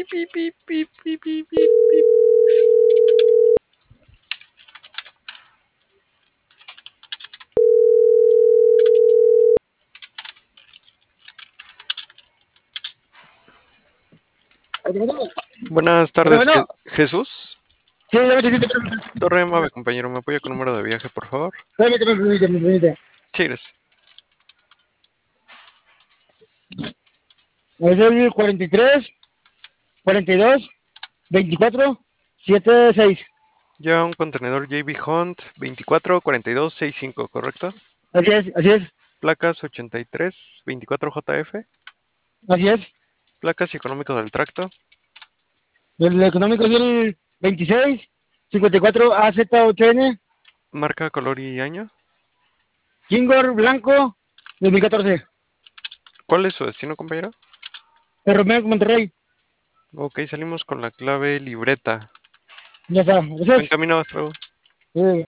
Buenas tardes, Bueno, Jesús. sí, permite, Torre Mave, compañero, ¿me apoya con número de viaje, por favor? permite. Sí, gracias. Es el 43, 42, 24, 76. Lleva un contenedor JB Hunt 244265, ¿correcto? Así es, Placas 8324JF. así es. Placas y económicos del tracto. El económico es el 26, 54 AZ8N, Marca, color y año. Kingor blanco, 2014. ¿Cuál es su destino, compañero? Romeo Monterrey. Ok, salimos con la clave libreta. Ya está, Buen gracias. camino, hasta luego.